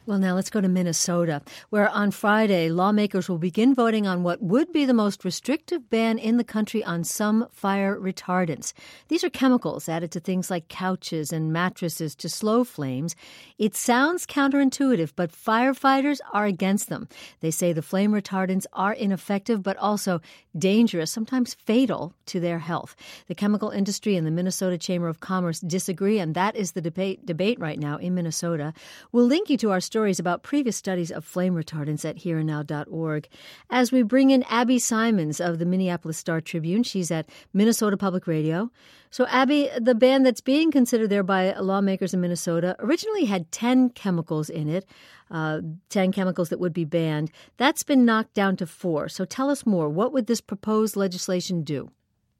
Well, now let's go to Minnesota, where on Friday, lawmakers will begin voting on what would be the most restrictive ban in the country on some fire retardants. These are chemicals added to things like couches and mattresses to slow flames. It sounds counterintuitive, but firefighters are against them. They say the flame retardants are ineffective, but also dangerous, sometimes fatal to their health. The chemical industry and the Minnesota Chamber of Commerce disagree, and that is the debate right now in Minnesota. We'll link you to our stories about previous studies of flame retardants at hereandnow.org. As we bring in Abby Simons of the Minneapolis Star-Tribune, she's at Minnesota Public Radio. So, Abby, the ban that's being considered there by lawmakers in Minnesota originally had 10 chemicals in it, 10 chemicals that would be banned. That's been knocked down to 4. So tell us more. What would this proposed legislation do?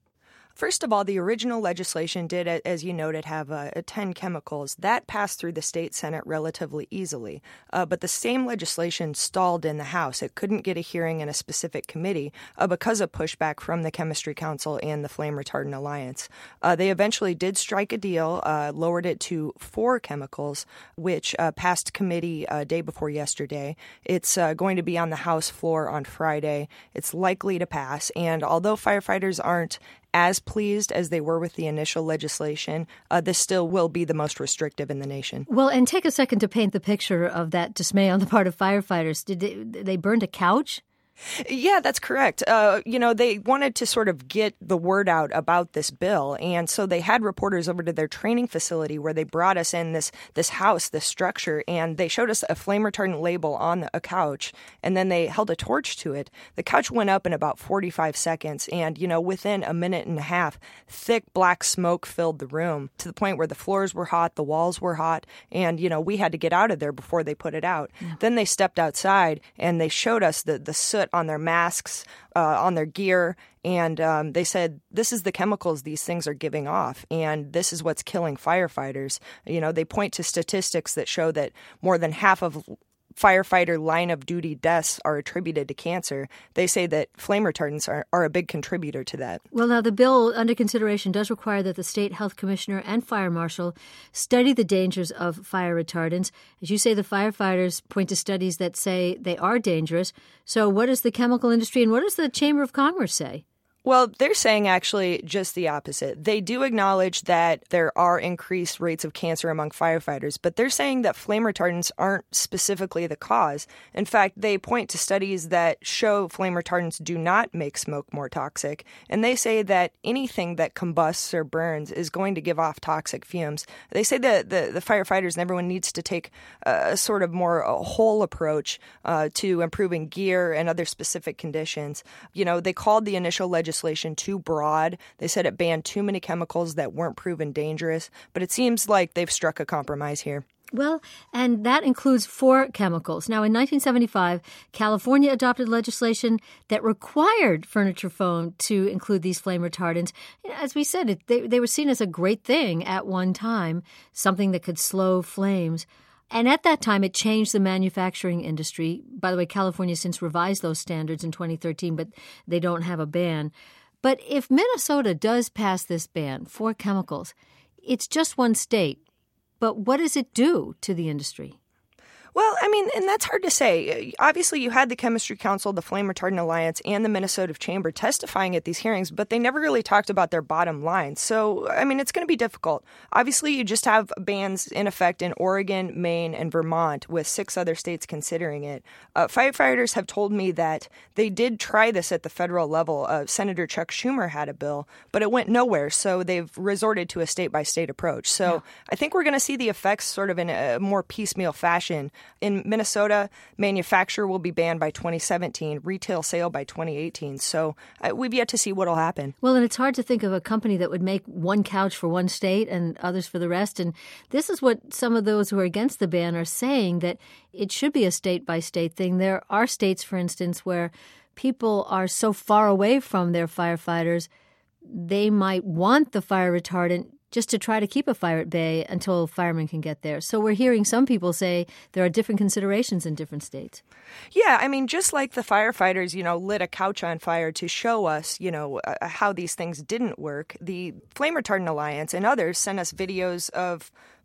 First of all, the original legislation did, as you noted, have 10 chemicals. That passed through the state Senate relatively easily. But the same legislation stalled in the House. It couldn't get a hearing in a specific committee because of pushback from the Chemistry Council and the Flame Retardant Alliance. They eventually did strike a deal, lowered it to 4 chemicals, which passed committee day before yesterday. It's going to be on the House floor on Friday. It's likely to pass. And although firefighters aren't as pleased as they were with the initial legislation, this still will be the most restrictive in the nation. Well, and take a second to paint the picture of that dismay on the part of firefighters. Did they burned a couch? Yeah, that's correct. They wanted to sort of get the word out about this bill. And so they had reporters over to their training facility where they brought us in this house, this structure, and they showed us a flame retardant label on a couch. And then they held a torch to it. The couch went up in about 45 seconds. And, within a minute and a half, thick black smoke filled the room to the point where the floors were hot, the walls were hot. And, we had to get out of there before they put it out. Yeah. Then they stepped outside and they showed us the soot on their masks, on their gear, and they said, this is the chemicals these things are giving off, and this is what's killing firefighters. They point to statistics that show that more than half of firefighter line-of-duty deaths are attributed to cancer. They say that flame retardants are a big contributor to that. Well, now, the bill under consideration does require that the state health commissioner and fire marshal study the dangers of fire retardants. As you say, the firefighters point to studies that say they are dangerous. So what does the chemical industry and what does the Chamber of Commerce say? Well, they're saying actually just the opposite. They do acknowledge that there are increased rates of cancer among firefighters, but they're saying that flame retardants aren't specifically the cause. In fact, they point to studies that show flame retardants do not make smoke more toxic, and they say that anything that combusts or burns is going to give off toxic fumes. They say that the firefighters and everyone needs to take a sort of more whole approach to improving gear and other specific conditions. They called the initial legislation too broad. They said it banned too many chemicals that weren't proven dangerous, but it seems like they've struck a compromise here. Well, and that includes 4 chemicals. Now, in 1975, California adopted legislation that required furniture foam to include these flame retardants. As we said, they were seen as a great thing at one time, something that could slow flames. And at that time, it changed the manufacturing industry. By the way, California has since revised those standards in 2013, but they don't have a ban. But if Minnesota does pass this ban for chemicals, it's just one state. But what does it do to the industry? Well, and that's hard to say. Obviously, you had the Chemistry Council, the Flame Retardant Alliance, and the Minnesota Chamber testifying at these hearings, but they never really talked about their bottom line. So, it's going to be difficult. Obviously, you just have bans in effect in Oregon, Maine, and Vermont, with 6 other states considering it. Firefighters have told me that they did try this at the federal level. Senator Chuck Schumer had a bill, but it went nowhere, so they've resorted to a state-by-state approach. So yeah. I think we're going to see the effects sort of in a more piecemeal fashion. In Minnesota, manufacture will be banned by 2017, retail sale by 2018. So we've yet to see what will happen. Well, and it's hard to think of a company that would make one couch for one state and others for the rest. And this is what some of those who are against the ban are saying, that it should be a state-by-state thing. There are states, for instance, where people are so far away from their firefighters, they might want the fire retardant just to try to keep a fire at bay until firemen can get there. So we're hearing some people say there are different considerations in different states. Yeah, just like the firefighters, lit a couch on fire to show us, how these things didn't work, the Flame Retardant Alliance and others sent us videos of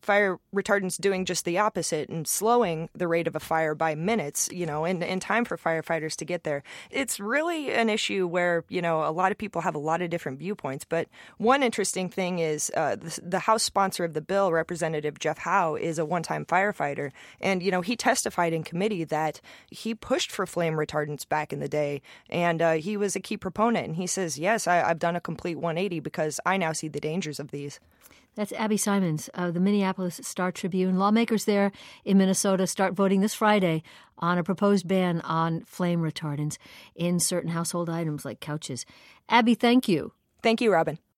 fire retardants doing just the opposite and slowing the rate of a fire by minutes, in time for firefighters to get there. It's really an issue where, a lot of people have a lot of different viewpoints. But one interesting thing is the House sponsor of the bill, Representative Jeff Howe, is a one-time firefighter. And, he testified in committee that he pushed for flame retardants back in the day. And he was a key proponent. And he says, yes, I've done a complete 180 because I now see the dangers of these. That's Abby Simons of the Minneapolis Star-Tribune. Lawmakers there in Minnesota start voting this Friday on a proposed ban on flame retardants in certain household items like couches. Abby, thank you. Thank you, Robin.